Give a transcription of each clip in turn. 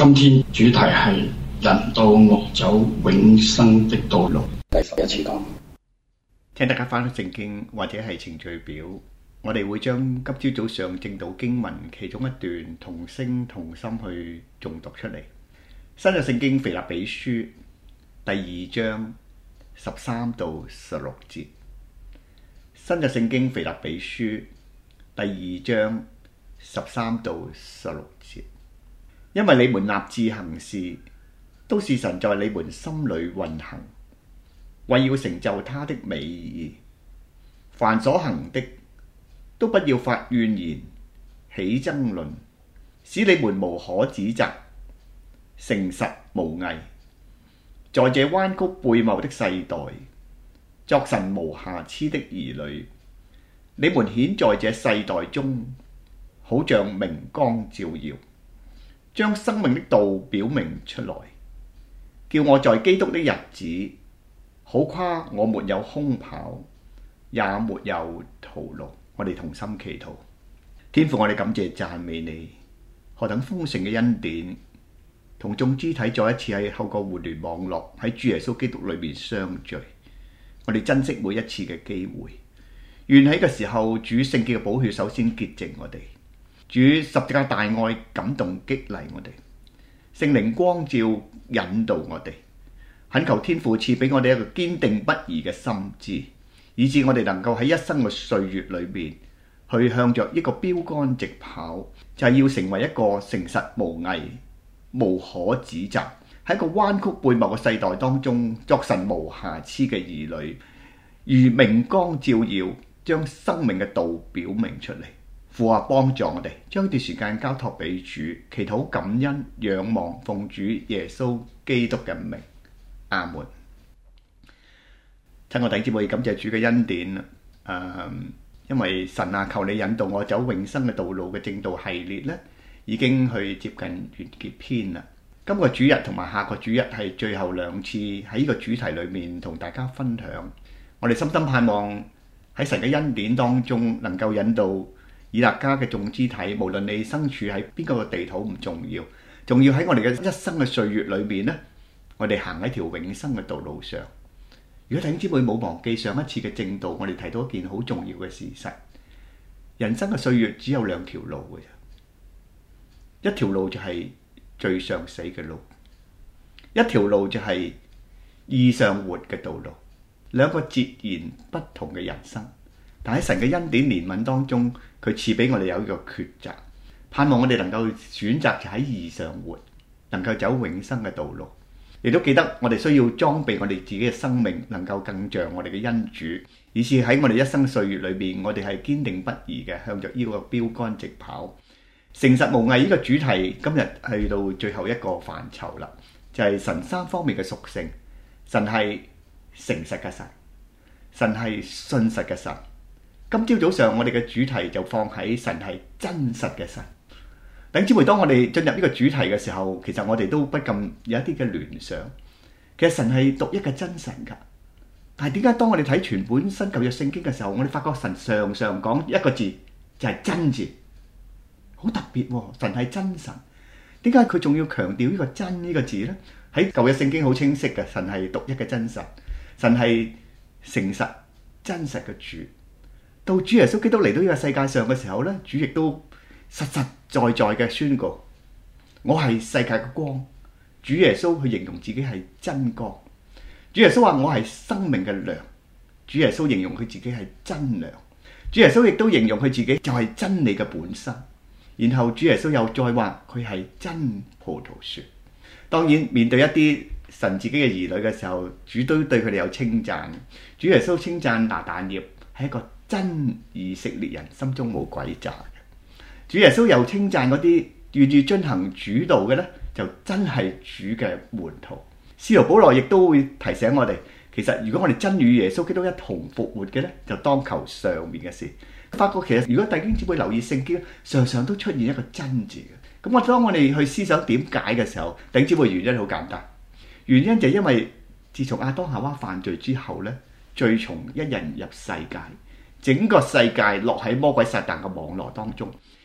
今天主題係人道惡走永生的道路，第11次講。 請大家翻到聖經或者係程序表，我哋會將今朝早上正道經文其中一段同聲同心去誦讀出嚟。新約聖經腓立比書第2章13到16節。新約聖經腓立比書第2章13到16節。因為你們立志行事，都是神在你們心裏運行，為要成就他的美意。凡所行的，都不要發怨言，起爭論，使你們無可指責，誠實無偽。在這彎曲悖謬的世代，作神無瑕疵的兒女，你們顯在這世代中，好像明光照耀，將生命的道表明出來，叫我在基督的日子，好誇我沒有空跑，也沒有徒勞。我哋同心祈禱。天父，我哋感謝讚美你，何等豐盛嘅恩典，同眾肢體再一次喺透過互聯網絡喺主耶穌基督裏面相聚。我哋珍惜每一次嘅機會，願喺個時候主聖潔嘅寶血首先潔淨我哋，主十字架大愛感動激勵我哋，聖靈光照引導我哋，懇求天父賜俾我哋一個堅定不移嘅心志，以致我哋能夠喺一生嘅歲月裏面去向着一個標杆直跑，就係要成為一個誠實無偽、無可指責，喺一個彎曲悖謬嘅世代當中作神無瑕疵嘅兒女，如明光照耀，將生命嘅道表明出嚟。父啊，幫助我哋將呢段時間交託俾主，祈禱感恩仰望，奉主耶穌基督嘅名，阿門。親愛弟兄姊妹，感謝主嘅恩典。因為神啊，求你引導我走永生嘅道路嘅正道系列呢，已經去接近完結篇啦。今個主日同埋下個主日係最後兩次喺呢個主題裏面同大家分享。我哋深深盼望喺神嘅恩典當中，能夠引導以勒家嘅眾肢體，無論你身處喺邊個地土唔重要，仲要喺我哋嘅一生嘅歲月裏面呢，我哋行喺條永生嘅道路上。如果弟兄姊妹冇忘記上一次嘅正道，我哋提到一件好重要嘅事實：人生嘅歲月只有兩條路嘅啫，一條路就係罪上死嘅路，一條路就係義上活嘅道路，兩個截然不同嘅人生。但喺神嘅恩典憐憫當中，佢賜俾我哋有一個抉擇，盼望我哋能夠選擇就喺義上活，能夠走永生嘅道路。亦都記得我哋需要裝備我哋自己嘅生命，能夠更像我哋嘅恩主，以致喺我哋一生歲月裏邊，我哋係堅定不移嘅向着呢個標杆直跑。誠實無偽呢個主題今日去到最後一個範疇啦，就係神三方面嘅屬性。神係誠實嘅神，神係信實嘅神。今朝早上我哋嘅主題就放喺神係真實嘅神。弟兄姊妹，當我哋進入呢個主題嘅時候，其實我哋都不禁有一啲嘅聯想。其實神係獨一嘅真神㗎，但係點解當我哋睇全本新舊約聖經嘅時候，我哋發覺神常常講一個字，就係真字，好特別喎。神係真神，點解佢仲要強調呢個真呢個字呢？喺舊約聖經好清晰嘅，神係獨一嘅真神，神係誠實真實嘅主。到主耶穌基督嚟到呢個世界上嘅時候呢，主亦都實實在在嘅宣告，我係世界嘅光。主耶穌去形容自己係真光。主耶穌話我係生命嘅糧。主耶穌形容佢自己係真糧。主耶穌亦都形容佢自己就係真理嘅本身。然後主耶穌又再話佢係真葡萄樹。當然面對一啲神自己嘅兒女嘅時候，主都對佢哋有稱讚。主耶穌稱讚拿但業係一個真以色列人，心中冇詭詐。主耶穌又稱讚嗰啲願意遵行主道嘅呢，就真係主嘅門徒。使徒保羅亦都會提醒我哋，其實如果我哋真與耶穌基督一同復活嘅呢，就當求上面嘅事。發覺其實如果弟兄姊妹留意聖經，常常都出現一個真字嘅。咁當我哋去思想點解嘅時候，弟兄姊妹，原因好簡單，原因就係因為自從亞當夏娃犯罪之後呢，罪從一人入世界，整個世界落喺魔鬼撒旦嘅網絡當中。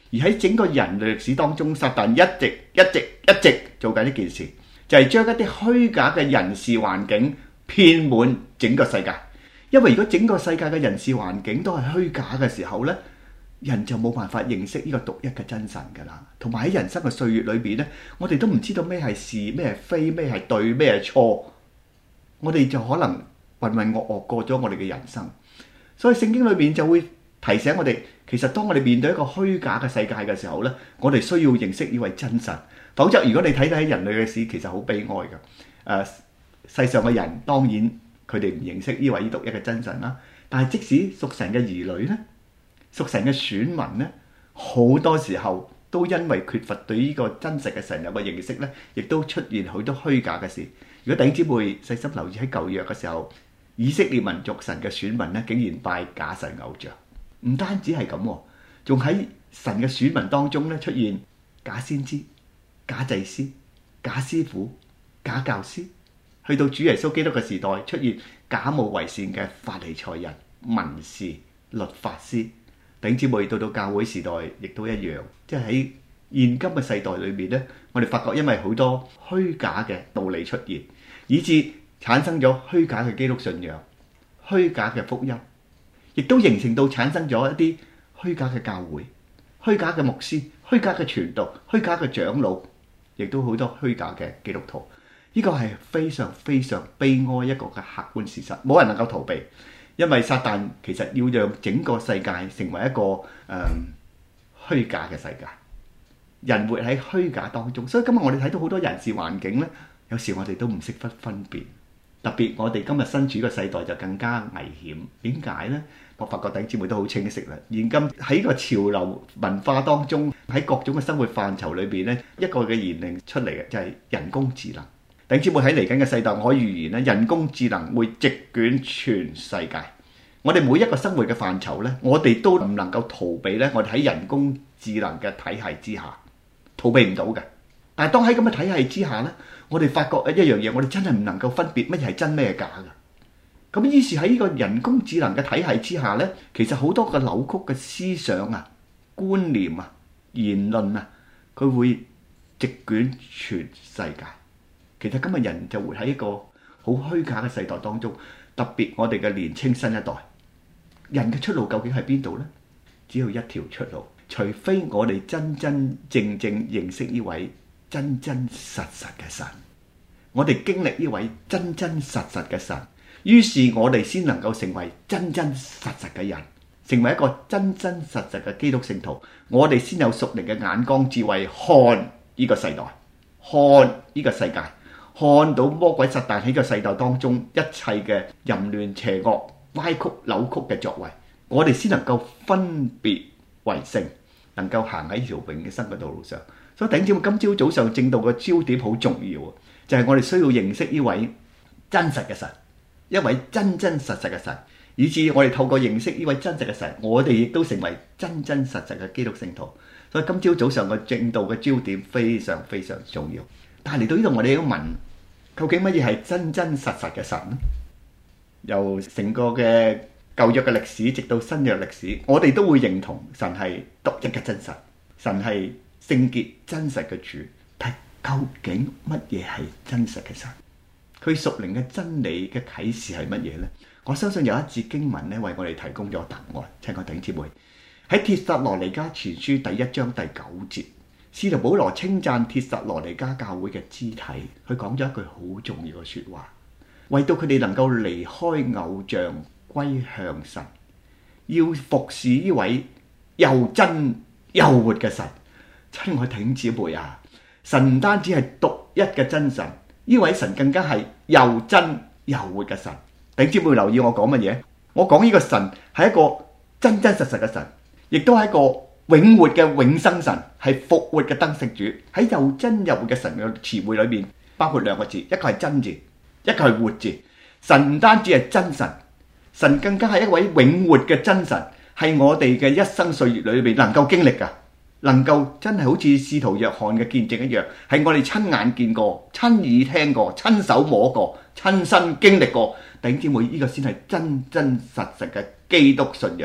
而喺整個人類歷史當中，撒旦一直做緊一件事，就係將一啲虛假嘅人事環境遍滿整個世界。因為如果整個世界嘅人事環境都係虛假嘅時候呢，人就冇辦法認識呢個獨一嘅真神㗎啦。同埋喺人生嘅歲月裏邊呢，我哋都唔知道咩係是，咩係非，咩係對，咩係錯，我哋就可能渾渾噩噩過咗我哋嘅人生。所以聖經裏面就會提醒我哋，其實當我哋面對一個虛假嘅世界嘅時候呢，我哋需要認識呢位真神。否則如果你睇睇人類嘅史，其實好悲哀㗎。世上嘅人當然佢哋唔認識呢位獨一嘅真神啦，但係即使屬神嘅兒女呢，屬神嘅選民呢，好多時候都因為缺乏對呢個真實嘅神有個認識呢，亦都出現好多虛假嘅事。如果弟兄姊妹細心留意喺舊約嘅時候，以色列民族神嘅選民呢，竟然拜假神偶像，唔單止係咁，仲喺神嘅選民當中呢，出現假先知、假祭司、假師傅、假教師。去到主耶穌基督嘅時代，出現假冒為善嘅法利賽人、文士、律法師。弟兄姊妹到教會時代亦都一樣，即係喺現今嘅世代裏面呢，我哋發覺因為好多虛假嘅道理出現，以致產生咗虛假嘅基督信仰、虛假嘅福音，亦都形成到產生咗一啲虛假嘅教會、虛假嘅牧師、虛假嘅傳道、虛假嘅長老，亦都好多虛假嘅基督徒。呢個係非常非常悲哀一個嘅客觀事實，冇人能夠逃避。因為撒旦其實要讓整個世界成為一個虛假嘅世界，人活喺虛假當中。所以今日我哋睇到好多人事環境呢，有時我哋都唔識得分辨。特別我哋今日身處嘅世代就更加危險。點解呢？我發覺弟兄姊妹都好清晰啦。現今喺個潮流文化當中，喺各種嘅生活範疇裏邊呢，一個嘅言論出嚟嘅就係人工智能。弟兄姊妹喺嚟緊嘅世代，我可以預言咧，人工智能會席捲全世界。我哋每一個生活嘅範疇咧，我哋都唔能夠逃避咧。我哋喺人工智能嘅體系之下，逃避唔到嘅。但係當喺咁嘅體系之下咧，我哋發覺一樣嘢，我哋真係唔能夠分別乜嘢係真咩係假嘅。咁於是喺呢個人工智能嘅體系之下咧，其實好多嘅扭曲嘅思想啊、觀念啊、言論啊，佢會席捲全世界。其實今日人就活喺一個好虛假嘅世代當中，特別我哋嘅年青新一代，人嘅出路究竟喺邊度呢？只有一條出路，除非我哋真真正正認識呢位真真實實嘅神，我哋經歷呢位真真實實嘅神，於是我哋先能夠成為真真實實嘅人，成為一個真真實實嘅基督聖徒，我哋先有屬靈嘅眼光智慧看呢個世代，看呢個世界。看到魔鬼撒旦喺個世代當中一切嘅淫亂邪惡歪曲扭曲嘅作為，我哋先能夠分別為聖，能夠行喺條永生嘅道路上。所以頂住今朝早上正道嘅焦點好重要啊，就係我哋需要認識呢位真實嘅神，一位真真實實嘅神，以至我哋透過認識呢位真實嘅神，我哋亦都成為真真實實嘅基督聖徒。所以今朝早上嘅正道嘅焦點非常非常重要。但係嚟到呢度，我哋要問，究竟乜嘢係真真實實嘅神呢？由成個嘅舊約嘅歷史，直到新約歷史，我哋都會認同神係獨一嘅真神，神係聖潔真實嘅主。但究竟乜嘢係真實嘅神？佢屬靈嘅真理嘅啟示係乜嘢呢？我相信有一節經文咧，為我哋提供咗答案。請我弟兄姊妹喺帖撒羅尼迦前書第1章第9節。使徒保羅稱讚帖撒羅尼迦教會嘅肢體，佢講咗一句好重要嘅說話，為到佢哋能夠離開偶像歸向神，要服侍呢位又真又活嘅神。親愛弟兄姊妹啊，神唔單止係獨一嘅真神，呢位神更加係又真又活嘅神。弟兄姊妹留意我講乜嘢？我講呢個神係一個真真實實嘅神，亦都係一個永活嘅永生神，係復活嘅得勝主。喺又真又活嘅神嘅詞彙裏面，包括兩個字，一個係真字，一個係活字。神唔單止係真神，神更加係一位永活嘅真神，係我哋嘅一生歲月裏面能夠經歷噶，能夠真係好似使徒約翰嘅見證一樣，係我哋親眼見過、親耳聽過、親手摸過、親身經歷過。弟兄姊妹，呢個先係真真實實嘅基督信仰。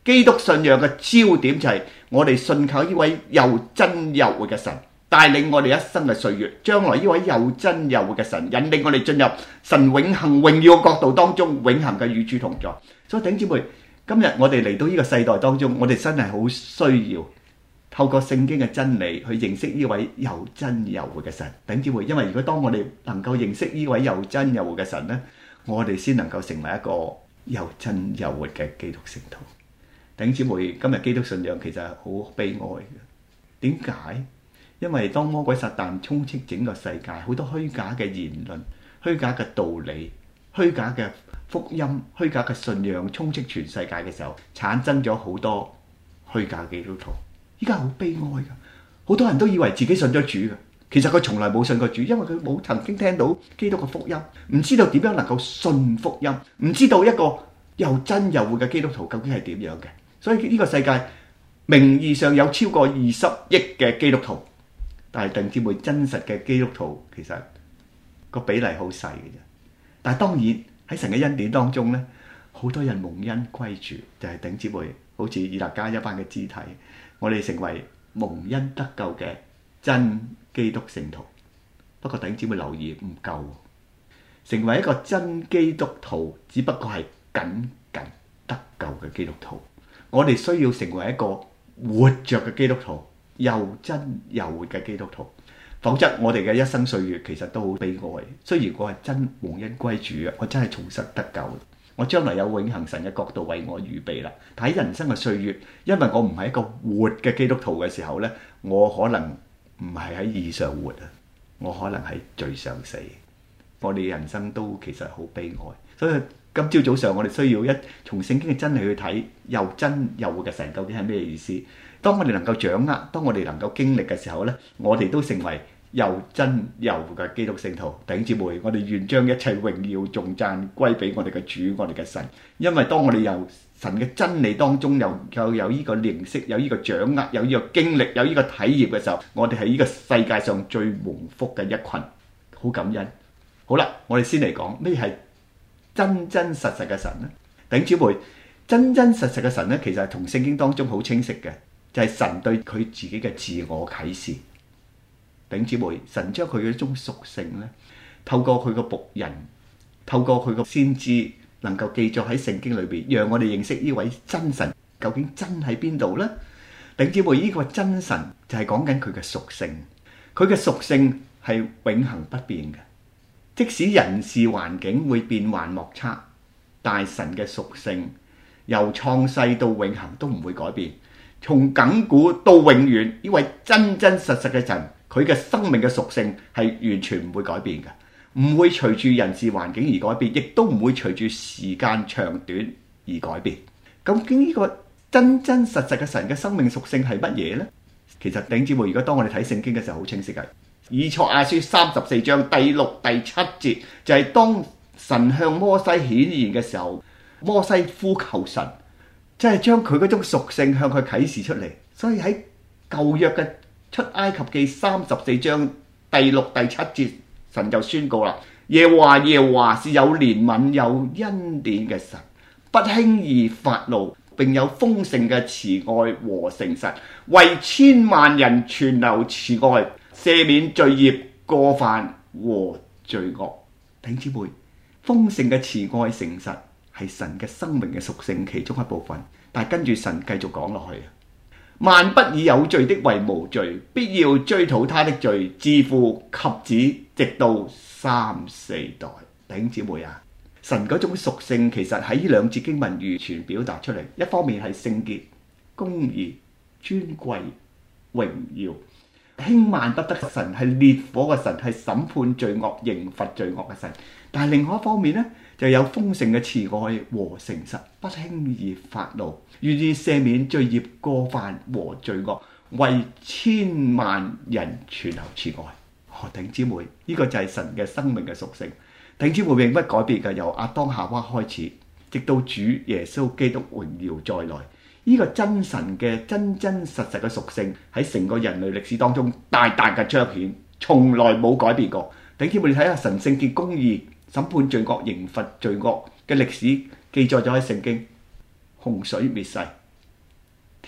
基督信仰嘅焦點就係我哋信靠呢位又真又活嘅神，帶領我哋一生嘅歲月。將來呢位又真又活嘅神引領我哋進入神永恆榮耀嘅國度當中，永恆嘅與主同在。所以弟兄姊妹，今日我哋嚟到呢個世代當中，我哋真係好需要透過聖經嘅真理去認識呢位又真又活嘅神。弟兄姊妹，因為如果當我哋能夠認識呢位又真又活嘅神呢，我哋先能夠成為一個又真又活嘅基督聖徒。弟兄姊妹，今日基督信仰其實係好悲哀嘅。點解？因為當魔鬼撒旦充斥整個世界，好多虛假嘅言論、虛假嘅道理、虛假嘅福音、虛假嘅信仰充斥全世界嘅時候，產生咗好多虛假基督徒。依家好悲哀㗎，好多人都以為自己信咗主嘅，其實佢從來冇信過主，因為佢冇曾經聽到基督嘅福音，唔知道點樣能夠信福音，唔知道一個又真又活嘅基督徒究竟係點樣嘅。所以呢個世界名義上有超過20億嘅基督徒，但係弟兄姊妹，真實嘅基督徒其實個比例好細嘅啫。但係當然喺神嘅恩典當中呢，好多人蒙恩歸主，就係弟兄姊妹，好似以勒加一班嘅肢體，我哋成為蒙恩得救嘅真基督聖徒。不過弟兄姊妹留意，唔夠，成為一個真基督徒只不過係僅僅得救嘅基督徒。我哋需要成為一個活着嘅基督徒，又真又活嘅基督徒，否則我哋嘅一生歲月其實都好悲哀。雖然我係真蒙恩歸主嘅，我真係重生得救，我將來有永恆神嘅國度為我預備啦。但喺人生嘅歲月，因為我唔係一個活嘅基督徒嘅時候呢，我可能唔係喺義上活啊，我可能喺罪上死。我哋人生都其實好悲哀，所以今朝早上我哋需要從聖經嘅真理去睇又真又活嘅神究竟係咩意思。當我哋能夠掌握，當我哋能夠經歷嘅時候呢，我哋都成為又真又活嘅基督聖徒。弟兄姊妹，我哋願將一切榮耀頌讚歸俾我哋嘅主，我哋嘅神。因為當我哋由神嘅真理當中有呢個認識，有呢個掌握，有呢個經歷，有呢個體驗嘅時候，我哋係呢個世界上最蒙福嘅一群，好感恩。好啦，我哋先嚟講咩係真真實實嘅神呢？弟兄姊妹，真真實實嘅神呢，其實係同聖經當中好清晰嘅，就係神對佢自己嘅自我啟示。弟兄姊妹，神將佢嘅一種屬性呢，透過佢個僕人，透過佢個先知，能夠記載喺聖經裏邊，讓我哋認識呢位真神究竟真喺邊度呢？弟兄姊妹，呢個真神就係講緊佢嘅屬性，佢嘅屬性係永恆不變嘅。即使人事環境會變幻莫測，但係神嘅屬性由創世到永恆都唔會改變，從亙古到永遠，呢位真真實實嘅神，佢嘅生命嘅屬性係完全唔會改變嘅，唔會隨住人事環境而改變，亦都唔會隨住時間長短而改變。究竟呢個真真實實嘅神嘅生命屬性係乜嘢呢？其實弟兄姊妹，如果當我哋睇聖經嘅時候，好清晰嘅。以賽亞書34章第6、第7節就係當神向摩西顯現嘅時候，摩西呼求神，即係將佢嗰種屬性向佢啟示出嚟。所以喺舊約嘅出埃及記34章第6、第7節，神就宣告啦：耶和華是有憐憫有恩典嘅神，不輕易發怒，並有豐盛嘅慈愛和誠實，為千萬人存留慈愛，赦免罪孽過犯和罪惡。弟兄姊妹，豐盛嘅慈愛誠實係神嘅生命嘅屬性其中一部分。但係跟住神繼續講落去，萬不以有罪的為無罪，必要追討他的罪，自父及子，直到3、4代。弟兄姊妹啊，神嗰種屬性其實喺呢兩節經文完全表達出嚟。一方面係聖潔、公義、尊貴、榮耀。輕慢不得嘅神，係烈火嘅神，係審判罪惡、刑罰罪惡嘅神。但係另外一方面呢，就有豐盛嘅慈愛和誠實，不輕易發怒，願意赦免罪孽過犯和罪惡，為千萬人存留慈愛。弟兄姊妹，呢個就係神嘅生命嘅屬性。弟兄姊妹永不改變嘅，由亞當夏娃開始，直到主耶穌基督榮耀再來。呢個真神嘅真真實實嘅屬性喺成個人類歷史當中大大嘅彰顯，從來冇改變過。弟兄姊妹，你睇下神聖潔公義審判罪惡、刑罰罪惡嘅歷史記載咗喺聖經，洪水滅世，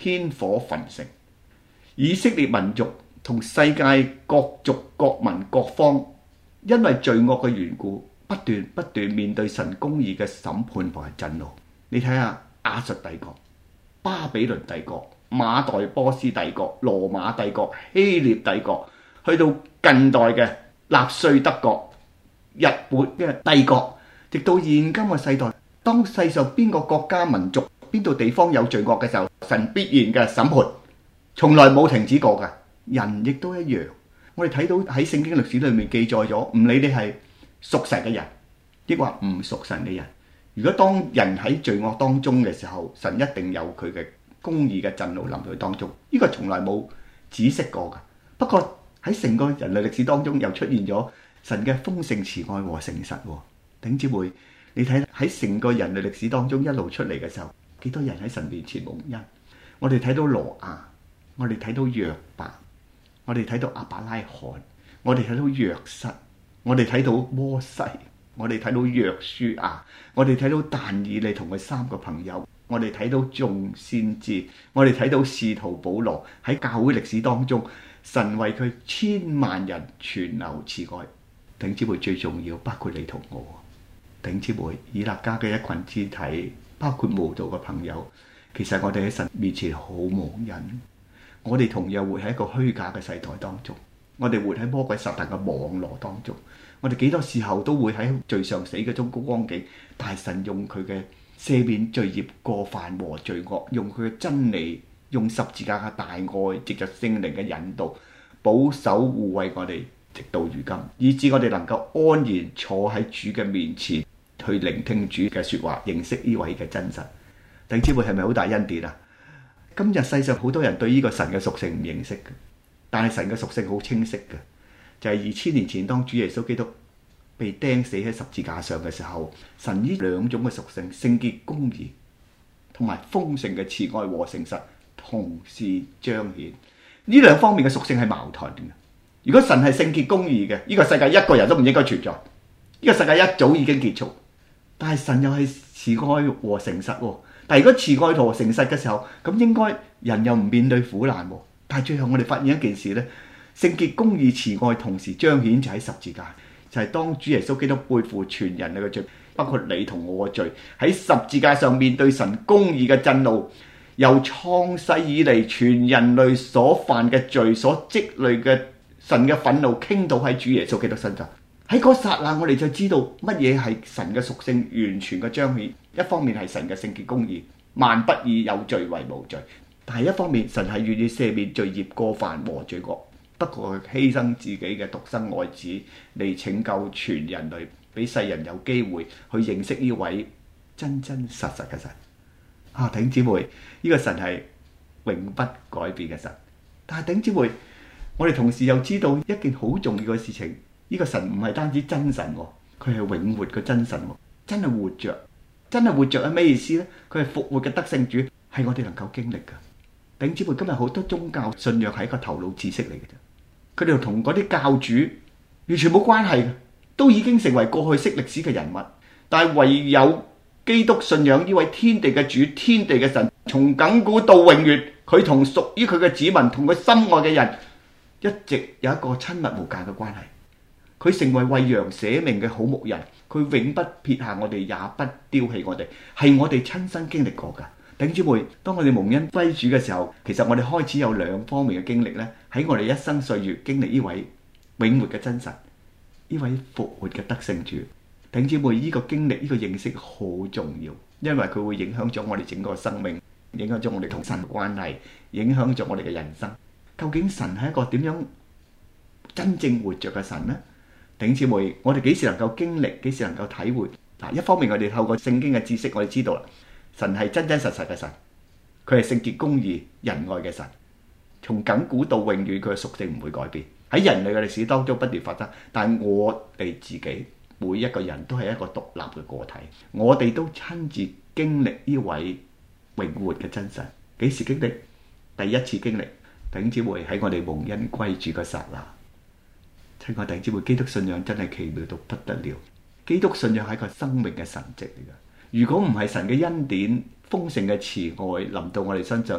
天火焚城。以色列民族同世界各族各民各方，因為罪惡嘅緣故，不斷面對神公義嘅審判同埋震怒。你睇下亞述帝國、巴比倫帝國、馬代波斯帝國、羅馬帝國、希臘帝國，去到近代嘅納粹德國、日本嘅帝國，直到現今嘅世代，當世上邊個國家民族邊度地方有罪惡嘅時候，神必然嘅審判從來冇停止過㗎。人亦都一樣，我哋睇到喺聖經歷史裏面記載咗，唔理你係屬神嘅人抑或唔屬神嘅人，如果當人喺罪惡當中嘅時候，神一定有佢嘅公義嘅震怒臨到當中，呢個從來冇止息過㗎。不過喺成個人類歷史當中又出現咗神嘅豐盛慈愛和誠實。弟兄姊妹，你睇喺成個人類歷史當中一路出嚟嘅時候，幾多人喺神面前蒙恩？我哋睇到挪亞，我哋睇到約伯，我哋睇到亞伯拉罕，我哋睇到約瑟，我哋睇到摩西，我哋睇到約書亞，我哋睇到但以理同佢3個朋友，我哋睇到眾先知，我哋睇到使徒保羅。喺教會歷史當中，神為佢千萬人存留慈愛。弟兄姊妹，最重要包括你同我。弟兄姊妹，以勒家嘅一群肢體，包括慕道嘅朋友，其實我哋喺神面前好蒙恩。我哋同樣活喺一個虛假嘅世代當中，我哋活喺魔鬼撒旦嘅網羅當中，我哋幾多時候都會喺罪上死嗰種高光景，但係神用佢嘅赦免罪孽過犯和罪惡，用佢嘅真理，用十字架嘅大愛，藉着聖靈嘅引導，保守護衛我哋直到如今，以致我哋能夠安然坐喺主嘅面前，去聆聽主嘅說話，認識呢位嘅真神。弟兄姊妹，係咪好大恩典啊？今日世上好多人對呢個神嘅屬性唔認識嘅，但係神嘅屬性好清晰嘅，就係2000年前當主耶穌基督被釘死喺十字架上嘅時候，神呢2種嘅屬性，聖潔公義同埋豐盛嘅慈愛和誠實同時彰顯。呢2方面嘅屬性係矛盾嘅。如果神係聖潔公義嘅，呢個世界一個人都唔應該存在，呢個世界一早已經結束。但係神又係慈愛和誠實。但係如果慈愛和誠實嘅時候，咁應該人又唔面對苦難。但係最後我哋發現一件事呢，聖潔公義慈愛同時彰顯，就喺十字架，就係當主耶穌基督背負全人類嘅罪，包括你同我嘅罪，喺十字架上面對神公義嘅震怒，由創世以嚟全人類所犯嘅罪所積累嘅神嘅憤怒傾倒喺主耶穌基督身上。喺嗰剎那，我哋就知道乜嘢係神嘅屬性完全嘅彰顯。一方面係神嘅聖潔公義，萬不以有罪為無罪；但係一方面，神係願意赦免罪孽過犯和罪惡，不過佢犧牲自己嘅獨生愛子嚟拯救全人類，俾世人有機會去認識呢位真真實實嘅神。弟兄姊妹，呢個神係永不改變嘅神。但係弟兄姊妹，我哋同時又知道一件好重要嘅事情。呢個神唔係單止真神，佢係永活嘅真神，真係活着，真係活着係咩意思呢？佢係復活嘅得勝主，係我哋能夠經歷嘅。弟兄姊妹，今日好多宗教信仰係一個頭腦知識嚟嘅啫，佢哋同嗰啲教主完全冇關係嘅，都已經成為過去式歷史嘅人物。但係唯有基督信仰呢位天地嘅主、天地嘅神，從亙古到永遠，佢同屬於佢嘅子民、同佢心愛嘅人，一直有一個親密無間嘅關係。佢成為為羊捨命嘅好牧人，佢永不撇下我哋，也不丟棄我哋，係我哋親身經歷過㗎。弟兄姊妹，當我哋蒙恩歸主嘅時候，其實我哋開始有2方面嘅經歷呢，喺我哋一生歲月經歷呢位永活嘅真神，呢位復活嘅得勝主。弟兄姊妹，呢個經歷、呢個認識好重要，因為佢會影響咗我哋整個生命，影響咗我哋同神嘅關係，影響咗我哋嘅人生。究竟神係一個點樣真正活着嘅神呢？弟兄姊妹，我哋幾時能夠經歷，幾時能夠體會？一方面我哋透過聖經嘅知識，我哋知道啦，神係真真實實嘅神，佢係聖潔公義仁愛嘅神，從亙古到永遠，佢嘅屬性唔會改變，喺人類嘅歷史當中不斷發生。但係我哋自己每一個人都係一個獨立嘅個體，我哋都親自經歷呢位永活嘅真神。幾時經歷？第一次經歷，弟兄姊妹，喺我哋蒙恩歸主嘅剎那。親愛弟兄姊妹，基督信仰真係奇妙到不得了。基督信仰係一個生命嘅神蹟嚟㗎。如果唔係神嘅恩典、豐盛嘅慈愛臨到我哋身上，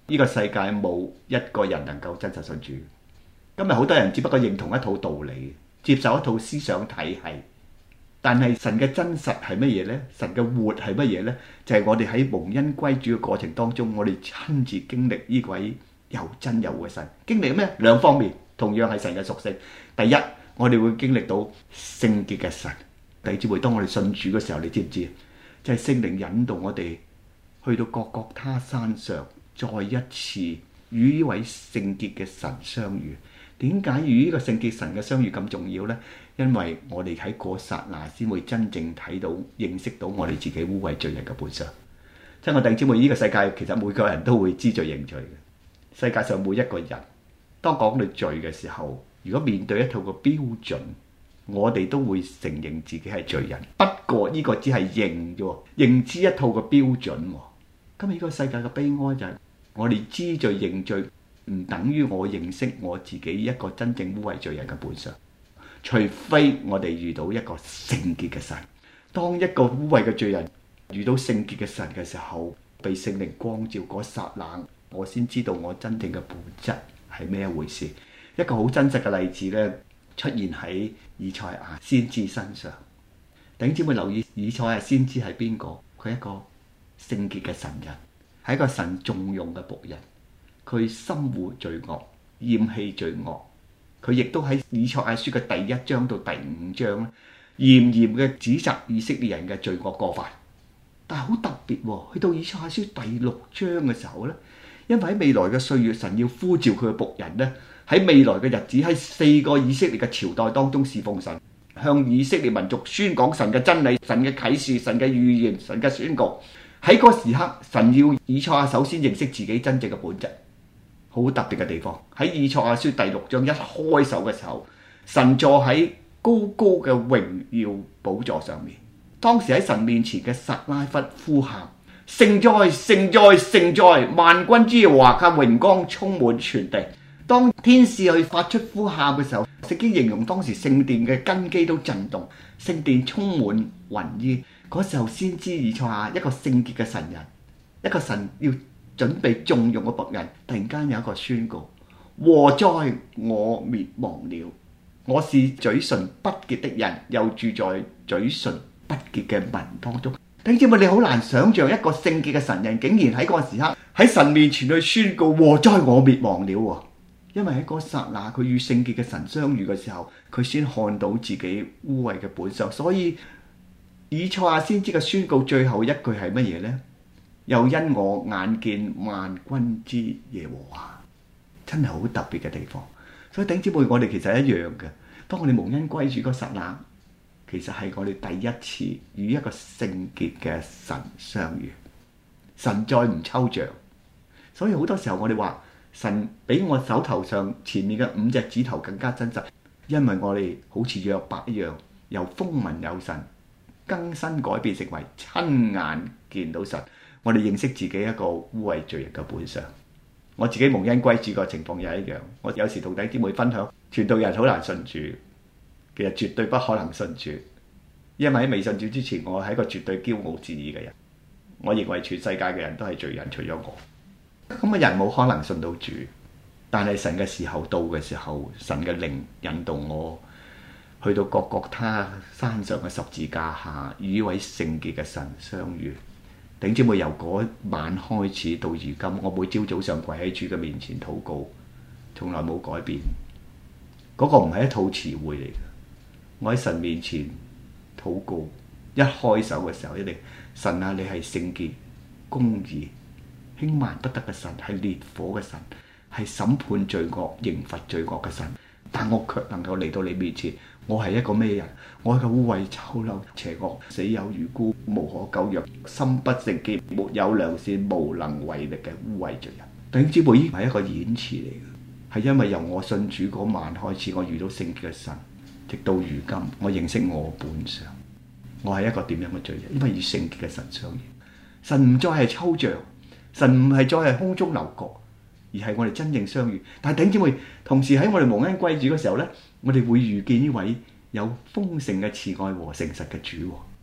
呢個世界冇一個人能夠真實信主。今日好多人只不過認同一套道理，接受一套思想體系，但係神嘅真實係乜嘢呢？神嘅活係乜嘢呢？就係我哋喺蒙恩歸主嘅過程當中，我哋親自經歷呢位又真又活嘅神。經歷咩？兩方面，同樣係神嘅屬性。第一，我哋會經歷到聖潔嘅神。弟兄姊妹，當我哋信主嘅時候，你知唔知？就係聖靈引導我哋去到各各他山上，再一次與呢位聖潔嘅神相遇。點解與呢個聖潔神嘅相遇咁重要呢？因為我哋喺嗰剎那先會真正睇到、認識到我哋自己污穢罪人嘅本相。親愛弟兄姊妹，呢個世界其實每個人都會知罪認罪嘅。世界上每一個人，當講到罪嘅時候，如果面對一套嘅標準，我哋都會承認自己係罪人。不過呢個只係認啫，認知一套嘅標準。今日呢個世界嘅悲哀就係我哋知罪認罪，唔等於我認識我自己一個真正污穢罪人嘅本相。除非我哋遇到一個聖潔嘅神。當一個污穢嘅罪人遇到聖潔嘅神嘅時候，被聖靈光照嗰剎那，我先知道我真正嘅本質係咩一回事。一個好真實嘅例子呢，出現喺以賽亞先知身上。弟兄姊妹留意，以賽亞先知係邊個？佢係一個聖潔嘅神人，係一個神重用嘅僕人。佢心惡罪惡，厭棄罪惡。佢亦都喺以賽亞書嘅第1章到第5章咧，嚴嚴嘅指責以色列人嘅罪惡過犯。但係好特別喎，去到以賽亞書第6章嘅時候咧，因為喺未來嘅歲月，神要呼召佢嘅僕人咧，喺未來嘅日子喺4個以色列嘅朝代當中侍奉神，向以色列民族宣講神嘅真理、神嘅啟示、神嘅預言、神嘅宣告。喺嗰個時刻，神要以賽亞首先認識自己真正嘅本質。好特別嘅地方，喺以賽亞書第6章一開首嘅時候，神坐喺高高嘅榮耀寶座上面。當時喺神面前嘅撒拉弗呼喊：聖哉，聖哉，聖哉！萬軍之耶和華嘅榮光充滿全地。當天使去發出呼喊嘅時候，聖經形容當時聖殿嘅根基都震動，聖殿充滿雲煙。嗰時候先知以賽亞，一個聖潔嘅神人，一個神要準備重用嘅僕人，突然間有一個宣告：禍哉，我滅亡了！我是嘴唇不潔的人，又住在嘴唇不潔嘅民當中。弟兄姊妹，你好難想象一個聖潔嘅神人，竟然喺嗰個時刻喺神面前去宣告：禍哉，我滅亡了！因為喺嗰剎那，佢與聖潔嘅神相遇嘅時候，佢先看到自己污穢嘅本相。所以以賽亞先知嘅宣告最後一句係乜嘢呢？又因我眼見萬軍之耶和華，真係好特別嘅地方。所以弟兄姊妹，我哋其實一樣嘅。當我哋蒙恩歸主嗰剎那，其實係我哋第一次與一個聖潔嘅神相遇。神再唔抽象，所以好多時候我哋話神比我手頭上前面嘅5隻指頭更加真實，因為我哋好似約伯一樣，由風聞有神更新改變成為親眼見到神。我哋認識自己一個污穢罪人嘅本相。我自己蒙恩歸主個情況又一樣。我有時同弟兄姊妹分享，傳道人好難信主，其實絕對不可能信主，因為喺未信主之前，我係一個絕對驕傲自義嘅人。我認為全世界嘅人都係罪人，除咗我。咁嘅人冇可能信到主，但係神嘅時候到嘅時候，神嘅靈引導我去到各各他山上嘅十字架下，與呢位聖潔嘅神相遇。弟兄姊妹，由嗰晚開始到如今，我每朝早上跪喺主嘅面前禱告，從來冇改變。嗰個唔係一套詞彙嚟嘅。我喺神面前禱告，一開手嘅時候一定：神啊，你係聖潔、公義、輕慢不得嘅神，係烈火嘅神，係審判罪惡、刑罰罪惡嘅神。但我卻能夠嚟到你面前。我係一個咩人？我係一個污穢、醜陋、邪惡、死有餘辜、無可救藥、心不聖潔、沒有良善、無能為力嘅污穢罪人。弟兄姊妹，呢係一個演詞嚟嘅，係因為由我信主嗰晚開始，我遇到聖潔嘅神，直到如今，我認識我本相。我係一個點樣嘅罪人？因為與聖潔嘅神相遇，神唔再係抽象，神唔係再係空中樓閣，而係我哋真正相遇。但係弟兄姊妹，同時喺我哋蒙恩歸主嘅時候呢，我哋會遇見呢位有豐盛嘅慈愛和誠實嘅主。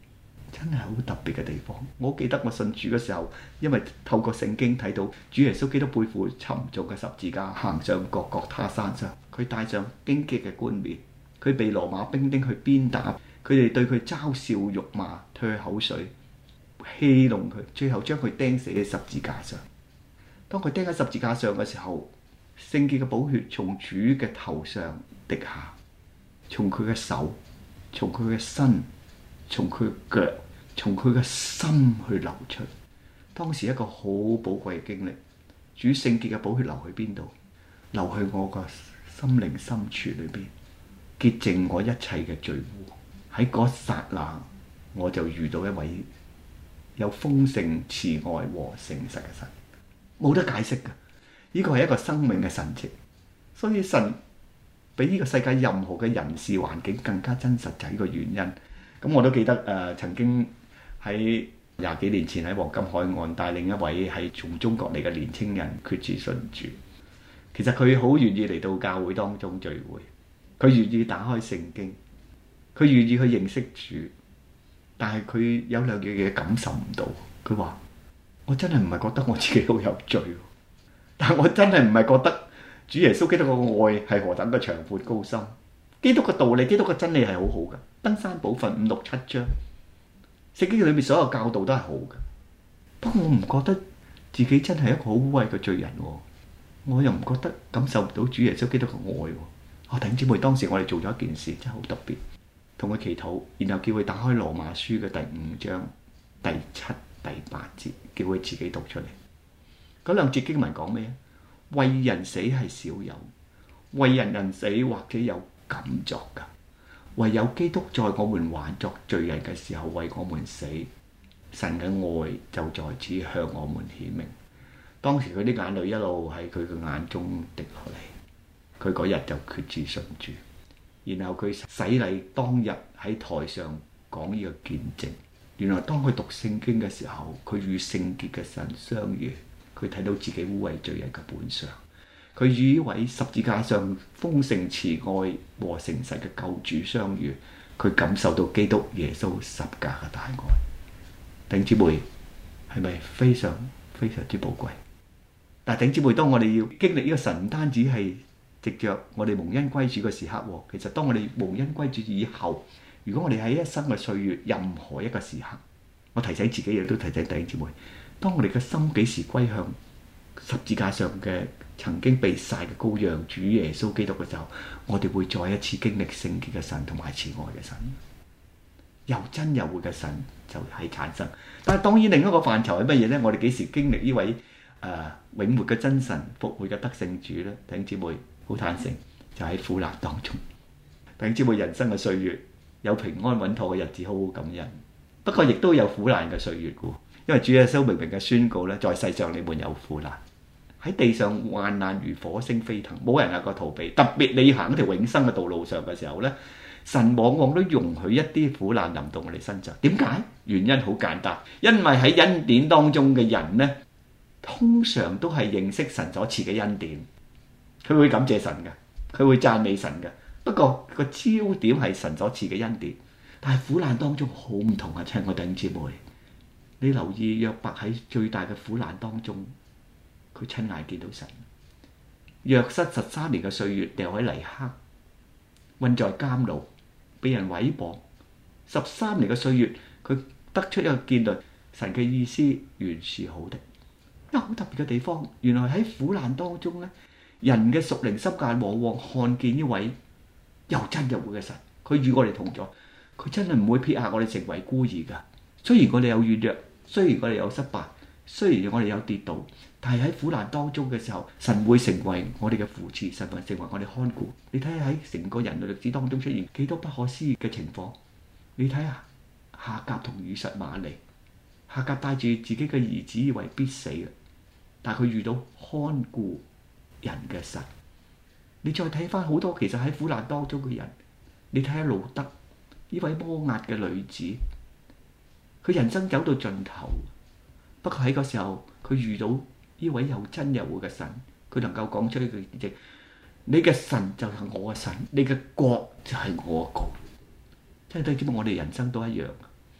真係好特別嘅地方。我記得我信主嘅時候，因為透過聖經睇到主耶穌基督背負沉重嘅十字架，行上各各他山上，佢戴上荊棘嘅冠冕，佢被羅馬兵丁去鞭打，佢哋對佢嘲笑辱罵，吐口水，戲弄佢，最後將佢釘死喺十字架上。當佢釘喺十字架上嘅時候，聖潔嘅寶血從主嘅頭上滴下，從佢嘅手，從佢嘅身，從佢嘅腳，從佢嘅心去流出。當時一個好寶貴嘅經歷，主聖潔嘅寶血流去邊度？流去我個心靈深處裏邊，潔淨我一切嘅罪污。喺嗰剎那，我就遇到一位有豐盛慈愛和誠實嘅神，冇得解釋嘅。呢個係一個生命嘅神蹟，所以神比呢個世界任何嘅人事環境更加真實，就係呢個原因。咁我都記得曾經喺20幾年前喺黃金海岸帶領一位係從中國嚟嘅年青人決志信主。其實佢好願意嚟到教會當中聚會，佢願意打開聖經，佢願意去認識主，但係佢有兩樣嘢感受唔到。佢話：我真係唔係覺得我自己好有罪，但我真係唔係覺得主耶穌基督嘅愛係何等嘅長闊高深。基督嘅道理、基督嘅真理係好好嘅，登山寶訓5、6、7章，聖經裏面所有教導都係好嘅。不過我唔覺得自己真係一個好污穢嘅罪人，我又唔覺得感受唔到主耶穌基督嘅愛。弟兄姊妹，當時我哋做咗一件事真係好特別，同佢祈禱，然後叫佢打開羅馬書嘅第5章第7、第8節，叫佢自己讀出嚟。嗰兩節經文講咩？為人死係少有，為人死或者有敢作㗎，唯有基督在我們還作罪人嘅時候為我們死，神嘅愛就在此向我們顯明。當時佢啲眼淚一路喺佢嘅眼中滴落嚟，佢嗰日就決志信主。然後佢洗禮當日喺台上講呢個見證。原來當佢讀聖經嘅時候，佢與聖潔嘅神相遇，佢睇到自己污穢罪人嘅本相。佢與呢位十字架上豐盛慈愛和誠實嘅救主相遇，佢感受到基督耶穌十架嘅大愛。弟兄姊妹，係咪非常非常之寶貴？但係弟兄姊妹，當我哋要經歷呢個神，唔單止係藉着我哋蒙恩歸主嘅時刻，其實當我哋蒙恩歸主以後，如果我哋喺一生嘅歲月任何一個時刻，我提醒自己亦都提醒弟兄姊妹，當我哋嘅心幾時歸向十字架上嘅曾經被殺嘅羔羊主耶穌基督嘅時候，我哋會再一次經歷聖潔嘅神同埋慈愛嘅神，又真又活嘅神就係產生。但係當然另一個範疇係乜嘢呢？我哋幾時經歷呢位永活嘅真神復活嘅得勝主呢？弟兄姊妹，好坦誠，就喺苦難當中。弟兄姊妹，人生嘅歲月有平安穩妥嘅日子，好好感恩。不過亦都有苦難嘅歲月嘅，因為主耶穌明明嘅宣告咧，在世上你們有苦難。喺地上患難如火星飛騰，冇人能夠逃避。特別你行一條永生嘅道路上嘅時候咧，神往往都容許一啲苦難臨到我哋身上。點解？原因好簡單，因為喺恩典當中嘅人咧，通常都係認識神所賜嘅恩典，佢會感謝神嘅，佢會讚美神嘅。不過個焦點係神所賜嘅恩典，但係苦難當中好唔同啊！親愛的弟兄姊妹，你留意約伯喺最大嘅苦難當中，佢親眼見到神。約瑟13年嘅歲月掉喺泥坑，困在監牢，被人毀謗。13年嘅歲月，佢得出一個結論：神嘅意思原是好的。一個好特別嘅地方，原來喺苦難當中咧，人嘅屬靈心界往往看見呢位又真又活嘅神，佢與我哋同在，佢真係唔會撇下我哋成為孤兒噶。雖然我哋有軟弱，雖然我哋有失敗，雖然我哋有跌倒，但係喺苦難當中嘅時候，神會成為我哋嘅扶持，神會成為我哋看顧。你睇下喺成個人類歷史當中出現幾多不可思議嘅情況？你睇下夏甲同以實瑪利，夏甲帶住自己嘅兒子以為必死嘅，但係佢遇到看顧人嘅神。你再睇翻好多其實喺苦難當中嘅人，你睇下路德呢位摩押嘅女子，佢人生走到盡頭，不過喺個時候佢遇到呢位又真又活嘅神，佢能夠講出呢句嘢：你嘅神就係我嘅神，你嘅國就係我嘅國。即係對住我哋人生都一樣，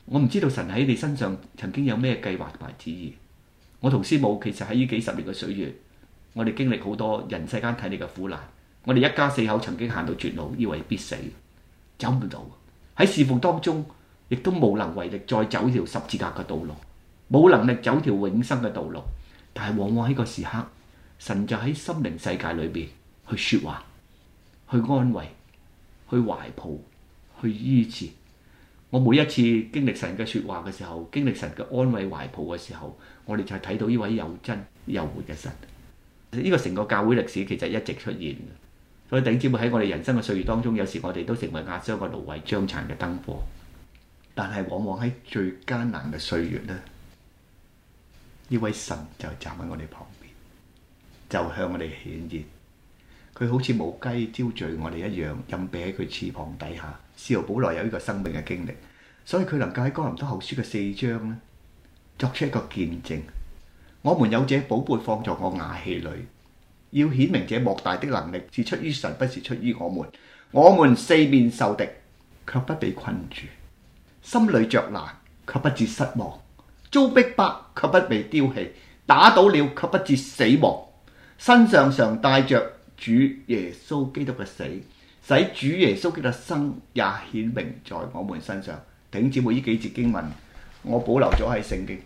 我唔知道神喺你身上曾經有咩計劃同埋旨意。我同師母其實喺呢幾十年嘅歲月，我哋經歷好多人世間睇嚟嘅苦難。我哋一家四口曾經行到絕路，以為必死，走唔到。喺侍奉當中，亦都無能為力再走條十字架嘅道路，冇能力走條永生嘅道路。但係往往喺個時刻，神就喺心靈世界裏邊去說話，去安慰，去懷抱，去醫治。我每一次經歷神嘅說話嘅時候，經歷神嘅安慰懷抱嘅時候，我哋就睇到呢位又真又活嘅神。呢個成個教會歷史其實一直出現嘅，所以弟兄姊妹喺我哋人生嘅歲月當中，有時我哋都成為壓傷嘅蘆葦、將殘嘅燈火。但係往往喺最艱難嘅歲月呢，呢位神就站喺我哋旁邊，就向我哋顯現。佢好似母雞招聚我哋一樣，蔭庇喺佢翅膀底下。使徒保羅有呢個生命嘅經歷，所以佢能夠喺哥林多後書嘅4章呢，作出一個見證。我們有這寶貝放在我瓦器裏，要顯明這莫大的能力是出於神，不是出於我們。我們四面受敵，卻不被困住；心裏着難，卻不致失望；遭逼迫，卻不被丟棄；打倒了，卻不致死亡。身上常帶着主耶穌基督嘅死，使主耶穌基督嘅生也顯明在我們身上。弟兄姊妹，呢幾節經文我保留咗喺聖經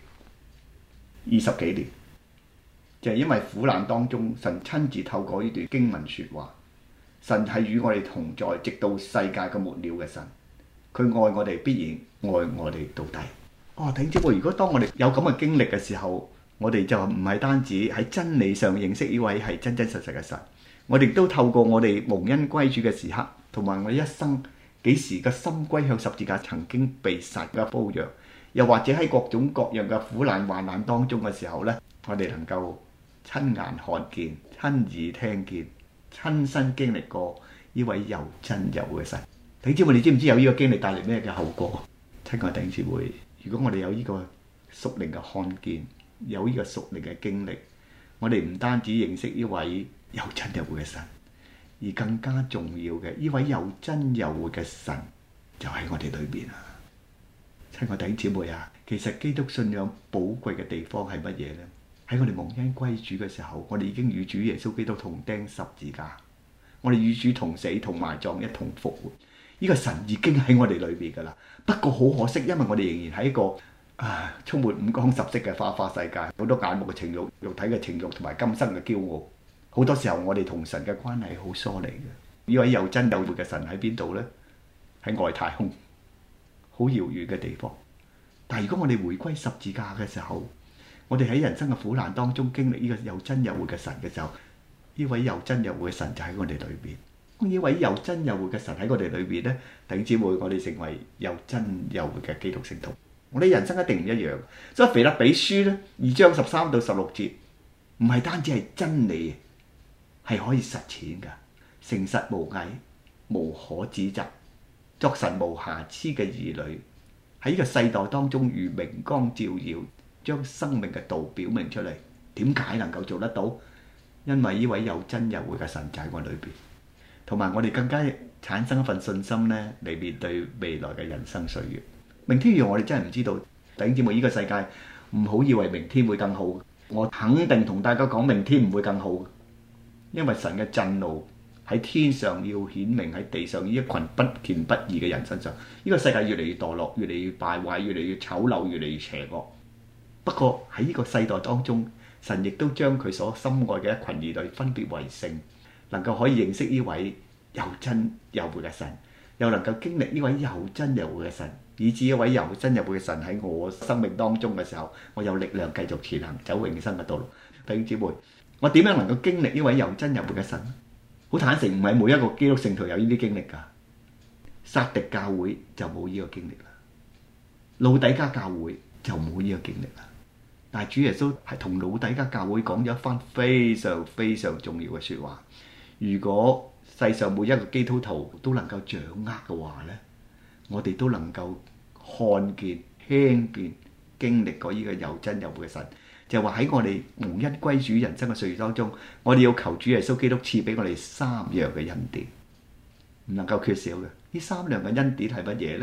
20幾年，就係因為苦難當中，神親自透過呢段經文說話。神係與我哋同在，直到世界嘅末了嘅神。佢愛我哋，必然愛我哋到底。弟兄姊妹，如果當我哋有咁嘅經歷嘅時候，我哋就唔係單止喺真理上認識呢位係真真實實嘅神，我哋都透過我哋蒙恩歸主嘅時刻，同埋我一生幾時嘅心歸向十字架曾經被殺嘅羔羊，又或者喺各種各樣嘅苦難患難當中嘅時候呢，我哋能夠親眼看見、親耳聽見、親身經歷過呢位又真又活嘅神。弟兄姊妹，你知唔知有呢個經歷帶嚟咩嘅後果？親愛弟兄姊妹，如果我哋有呢個屬靈嘅看見，有呢個屬靈嘅經歷，我哋唔單止認識呢位又真又活嘅神，而更加重要嘅，呢位又真又活嘅神就喺我哋裏邊啊！親愛弟兄姊妹啊，其實基督信仰寶貴嘅地方係乜嘢呢？喺我哋蒙恩歸主嘅時候，我哋已經與主耶穌基督同釘十字架，我哋與主同死同埋葬，一同復活。呢個神已經喺我哋裏邊噶啦。不過好可惜，因為我哋仍然喺一個充滿五光十色嘅花花世界，好多眼目嘅情慾、肉體嘅情慾同埋今生嘅驕傲。好多時候我哋同神嘅關係好疏離嘅。呢位又真又活嘅神喺邊度呢？喺外太空，好遙遠嘅地方。但係如果我哋回歸十字架嘅時候，我哋喺人生嘅苦難當中經歷呢個又真又活嘅神嘅時候，呢位又真又活嘅神就喺我哋裏邊。呢位又真又活嘅神喺我哋裏邊呢，弟兄姊妹，我哋成為又真又活嘅基督聖徒。我哋人生一定唔一樣。所以腓立比書呢2章13到16節，唔係單止係真理，係可以實踐噶，誠實無偽，無可指責，作神無瑕疵嘅兒女，喺呢個世代當中如明光照耀，將生命嘅道表明出嚟。點解能夠做得到？因為呢位又真又活嘅神就喺我裏邊，同埋我哋更加產生一份信心呢，嚟面對未來嘅人生歲月。明天如何我哋真係唔知道。弟兄姊妹，呢個世界唔好以為明天會更好。我肯定同大家講，明天唔會更好，因為神嘅震怒喺天上要顯明喺地上呢一群不虔不義嘅人身上。呢個世界越嚟越墮落，越嚟越敗壞，越嚟越醜陋，越嚟越邪惡。不過喺呢個世代當中，神亦都將佢所深愛嘅一群兒女分別為聖，能夠可以認識呢位又真又活嘅神，又能夠經歷呢位又真又活嘅神，以至一位又真又活嘅神喺我生命當中嘅時候，我有力量繼續前行，走永生嘅道路。弟兄姊妹，我點樣能夠經歷呢位又真又活嘅神？好坦誠，唔係每一個基督聖徒有呢啲經歷㗎。撒狄教會就冇呢個經歷啦，老底嘉教會就冇呢個經歷啦。但係主耶穌係同老底嘉教會講咗一番非常非常重要嘅説話。如果世上每一個基督徒都能夠掌握嘅話呢，我哋都能夠看見、聽見、經歷過呢個又真又活嘅神。就話喺我哋蒙恩歸主人生嘅歲月當中，我哋要求主耶穌基督賜俾我哋3樣嘅恩典，唔能夠缺少嘅。呢3樣嘅恩典係乜嘢呢？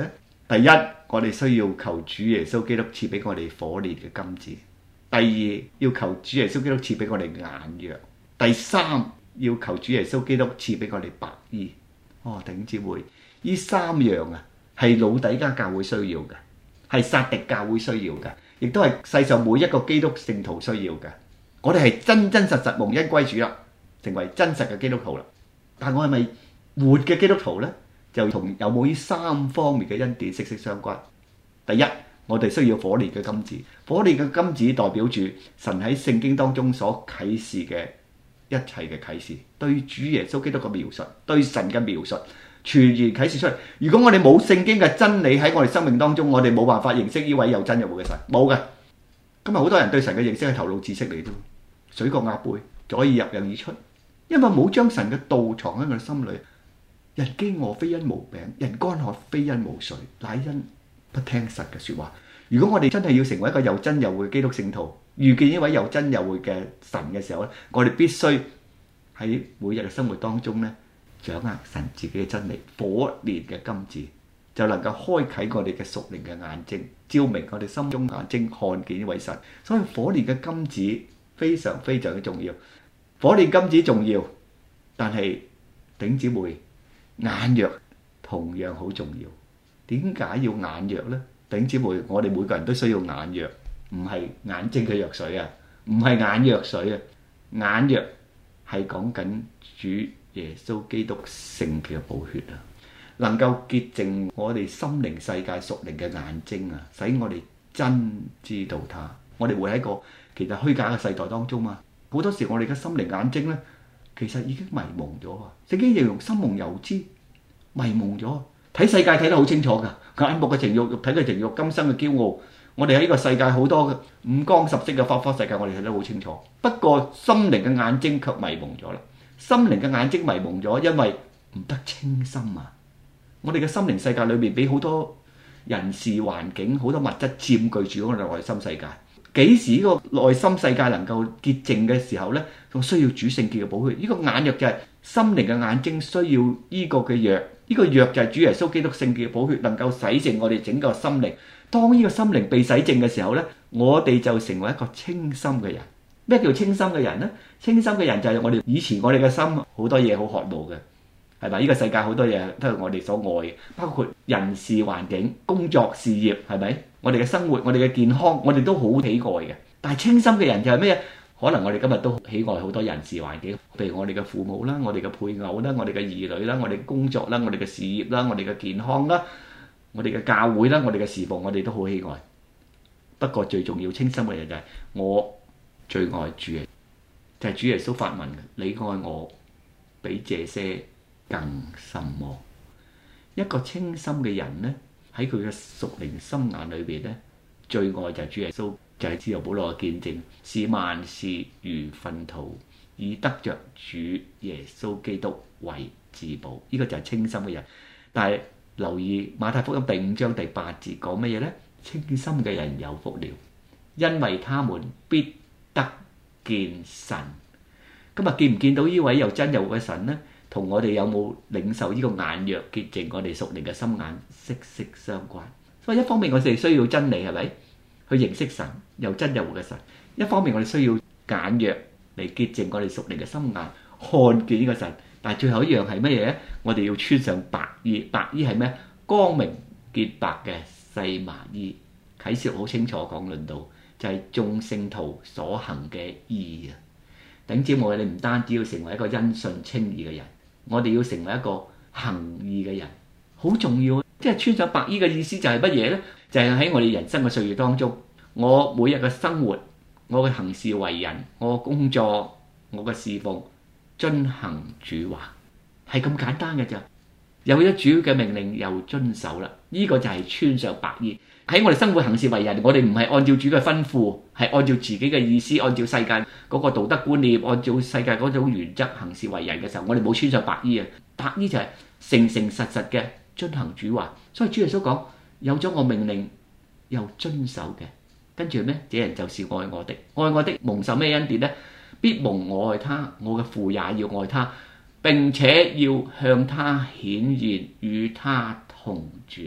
第一，我哋需要求主耶穌基督賜俾我哋火煉嘅金子；第二，要求主耶穌基督賜俾我哋眼藥；第三，要求主耶穌基督賜俾我哋白衣。弟兄姊妹，呢三樣啊，係老底嘉教會需要嘅，係撒狄教會需要嘅，亦都係世上每一個基督聖徒需要嘅。我哋係真真實實蒙恩歸主啦，成為真實嘅基督徒啦。但我係咪活嘅基督徒呢？就同有冇呢三方面嘅恩典息息相關。第一，我哋需要火煉嘅金子。火煉嘅金子代表住神喺聖經當中所啟示嘅一切嘅啟示，對主耶穌基督嘅描述，對神嘅描述，全然啟示出嚟。如果我哋冇聖經嘅真理喺我哋生命當中，我哋冇辦法認識呢位又真又活嘅神，冇嘅。今日好多人對神嘅認識係頭腦知識嚟啫，水過鴨背，左耳入右耳出，因為冇將神嘅道藏喺我哋心裏。人飢餓非因無餅，人乾渴非因無水，乃因不聽神嘅說話。如果我哋真係要成為一個又真又活嘅基督聖徒，遇見一位又真又活嘅神嘅時候咧，我哋必須喺每日嘅生活當中咧，掌握神自己嘅真理，火煉嘅金子就能夠開啟我哋嘅屬靈嘅眼睛，照明我哋心中眼睛，看見呢位神。所以火煉嘅金子非常非常之重要。火煉金子重要，但係弟兄姊妹，眼藥同樣好重要。點解要眼藥呢？弟兄姊妹，我哋每個人都需要眼藥，唔係眼睛嘅藥水啊，唔係眼藥水啊。眼藥係講緊主耶穌基督聖嘅寶血啊，能夠潔淨我哋心靈世界屬靈嘅眼睛啊，使我哋真知道他。我哋會喺一個其實虛假嘅世代當中啊，好多時我哋嘅心靈眼睛呢，其實已經迷蒙咗啊！聖經形容心蒙油脂，迷蒙咗，睇世界睇得好清楚噶，眼目嘅情慾，肉體嘅情慾，今生嘅驕傲。我哋喺呢個世界好多嘅五光十色嘅花花世界，我哋睇得好清楚。不過心靈嘅眼睛卻迷蒙咗啦。心靈嘅眼睛迷蒙咗，因為唔得清心啊！我哋嘅心靈世界裏面俾好多人事環境、好多物質佔據住我哋內心世界。幾時呢個內心世界能夠潔淨嘅時候呢？仲需要主聖潔嘅寶血。呢個眼藥就係心靈嘅眼睛，需要呢個嘅藥。呢個藥就係主耶穌基督聖潔嘅寶血，能夠洗淨我哋整個心靈。當呢個心靈被洗淨嘅時候呢，我哋就成為一個清心嘅人。咩叫清心嘅人呢？清心嘅人就係我哋以前我哋嘅心好多嘢好渴慕嘅，係咪？呢個世界好多嘢都係我哋所愛嘅，包括人事環境、工作事業，係咪？我哋嘅生活、我哋嘅健康，我哋都好喜愛嘅。但係清心嘅人就係咩？可能我哋今日都喜愛好多人事環境，譬如我哋嘅父母啦、我哋嘅配偶啦、我哋嘅兒女啦、我哋嘅工作啦、我哋嘅事業啦、我哋嘅健康啦、我哋嘅教會啦、我哋嘅侍奉，我哋都好喜愛。不過最重要清心嘅人就係我最愛主嘅，就係主耶穌發問嘅：你愛我比這些更甚麼？一個清心嘅人呢，喺佢嘅屬靈心眼裏邊呢，最愛就係主耶穌。就係使徒保羅嘅見證，是萬事如糞土，以得着主耶穌基督為至寶。呢個就係清心嘅人。但係留意馬太福音第5章第8節講乜嘢呢？清心嘅人有福了，因為他們必得見神。今日見唔見到呢位又真又活嘅神呢？同我哋有冇領受呢個眼藥潔淨我哋屬靈嘅心眼息息相關。所以一方面我哋需要真理，係咪？去認識神又真又活嘅神。一方面我哋需要眼藥嚟潔淨我哋屬靈嘅心眼，看見呢個神。但係最後一樣係乜嘢？我哋要穿上白衣。白衣係咩？光明潔白嘅細麻衣。啟示錄好清楚講論到，就係眾聖徒所行嘅義啊！弟兄姊妹，你唔單止要成為一個因信稱義嘅人，我哋要成為一個行義嘅人，好重要。即係穿上白衣嘅意思就係乜嘢呢？就係喺我哋人生嘅歲月當中，我每日嘅生活，我嘅行事為人，我嘅工作，我嘅侍奉，遵行主話，係咁簡單嘅咋。有咗主嘅命令又遵守啦，呢個就係穿上白衣。喺我哋生活行事為人，我哋唔係按照主嘅吩咐，係按照自己嘅意思，按照世界嗰個道德觀念，按照世界嗰種原則行事為人嘅時候，我哋冇穿上白衣啊！白衣就係誠誠實實嘅遵行主話。所以主耶穌講，有咗我命令又遵守嘅，跟住咩？這人就是愛我的，愛我的蒙受咩恩典呢？必蒙我愛他，我嘅父也要愛他，並且要向他顯現，與他同住。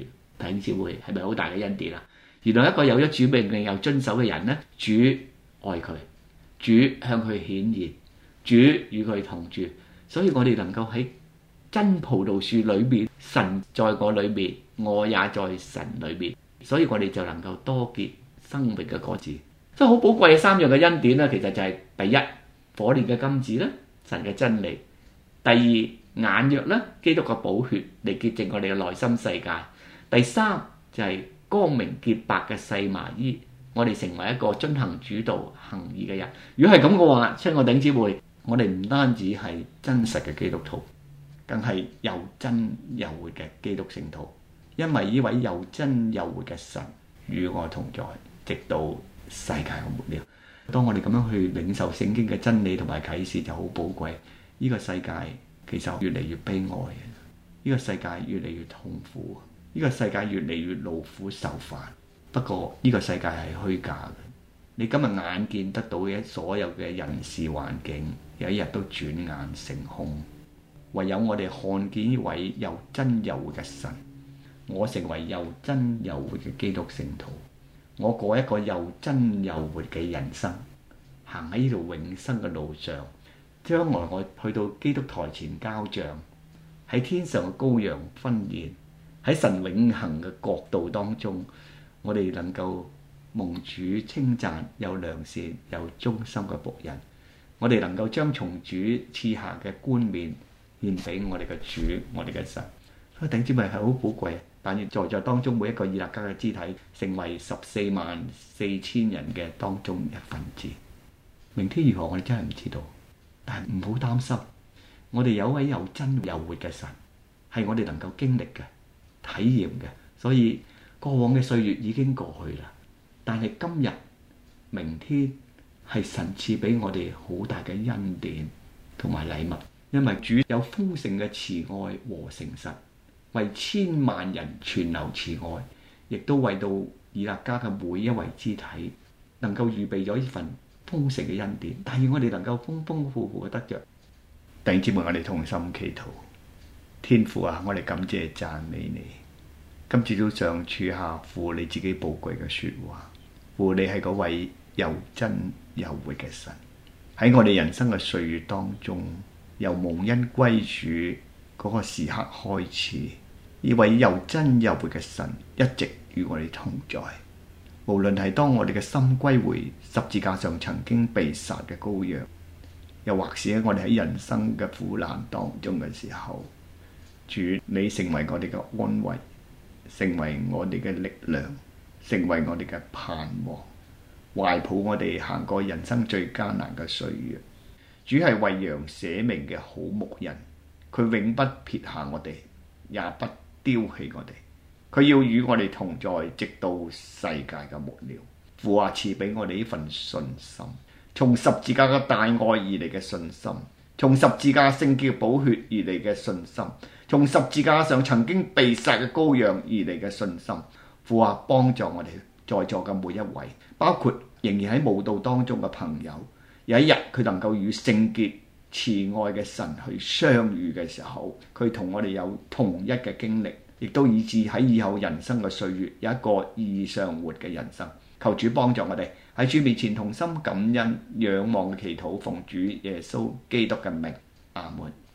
弟兄姊妹，係咪好大嘅恩典啊？原來一個有咗主命令又遵守嘅人呢，主愛佢，主向佢顯現，主與佢同住，所以我哋能夠喺真葡萄樹裏面，神在我裏面，我也在神裏面，所以我哋就能夠多結生命嘅果子。所以好寶貴嘅三樣嘅恩典呢，其實就係第一，火煉嘅金子啦，神嘅真理；第二，眼藥啦，基督嘅寶血嚟潔淨我哋嘅內心世界；第三就係光明潔白嘅細麻衣，我哋成為一個遵行主道行義嘅人。如果係咁嘅話，親愛弟兄姊妹，我哋唔單止係真實嘅基督徒，更係又真又活嘅基督聖徒，因為呢位又真又活嘅神與我同在，直到世界嘅末了。當我哋咁樣去領受聖經嘅真理同埋啟示，就好寶貴。呢個世界其實越嚟越悲哀嘅，呢個世界越嚟越痛苦，呢個世界越嚟越勞苦受煩。不過呢個世界係虛假嘅，你今日眼見得到嘅所有嘅人事環境，有一日都轉眼成空。唯有我哋看見呢位又真又活嘅神，我成為又真又活嘅基督聖徒，我過一個又真又活嘅人生，行喺呢條永生嘅路上。將來我去到基督台前交賬，喺天上嘅羔羊婚宴，喺神永恆嘅國度當中，我哋能夠蒙主稱讚有良善有忠心嘅僕人，我哋能夠將從主賜下嘅冠冕獻俾我哋嘅主，我哋嘅神。所以弟兄姊妹係好寶貴，但願在座當中每一個以勒家嘅肢體，成為144000人嘅當中一份子。明天如何，我哋真係唔知道。但係唔好擔心，我哋有位又真又活嘅神，係我哋能夠經歷嘅、體驗嘅。所以過往嘅歲月已經過去啦，但係今日、明天係神賜俾我哋好大嘅恩典同埋禮物，因為主有豐盛嘅慈愛和誠實，為千萬人存留慈愛，亦都為到以勒家嘅每一位肢體能夠預備咗呢份豐盛嘅恩典，但願我哋能夠豐豐富富嘅得着。弟兄姊妹，我哋同心祈禱。天父啊，我哋感謝讚美你。今次都上處下父你自己寶貴嘅說話，父你係嗰位又真又活嘅神。喺我哋人生嘅歲月當中，由蒙恩歸主嗰個時刻開始，呢位又真又活嘅神一直與我哋同在。無論係當我哋嘅心歸回十字架上曾經被殺嘅羔羊，又或是喺我哋喺人生嘅苦難當中嘅時候，主你成為我哋嘅安慰，成為我哋嘅力量，成為我哋嘅盼望，懷抱我哋行過人生最艱難嘅歲月。主係為羊捨命嘅好牧人，佢永不撇下我哋，也不丟棄我哋。佢要與我哋同在，直到世界嘅末了。父啊，賜俾我哋呢份信心，從十字架嘅大愛而嚟嘅信心，從十字架聖潔寶血而嚟嘅信心，從十字架上曾經被殺嘅羔羊而嚟嘅信心。父啊，幫助我哋在座嘅每一位，包括仍然喺慕道當中嘅朋友，有一日佢能夠與聖潔慈愛嘅神去相遇嘅時候，佢同我哋有同一嘅經歷，亦都以致喺以後人生嘅歲月有一個意義上活嘅人生。求主幫助我哋喺主面前同心感恩、仰望嘅祈禱，奉主耶穌基督嘅名，阿門。